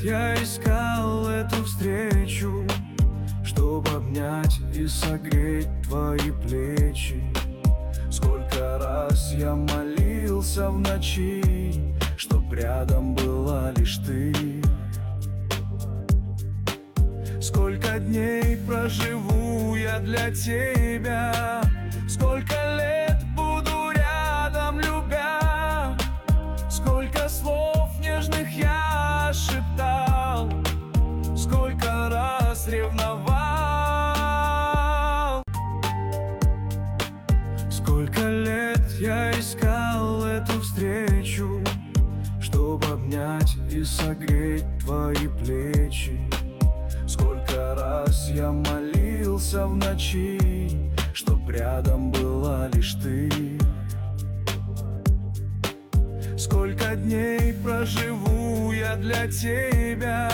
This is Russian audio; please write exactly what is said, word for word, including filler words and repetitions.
я искал эту встречу, чтоб обнять и согреть твои плечи. Сколько раз я молился в ночи, чтоб рядом была лишь ты. Сколько дней проживу я для тебя, сколько лет буду рядом, любя. Сколько слов нежных я шептал, сколько раз ревновал. Сколько лет я искал эту встречу, чтоб обнять и согреть твои плечи. Сколько раз я молился в ночи, чтоб рядом была лишь ты. Сколько дней проживу я для тебя,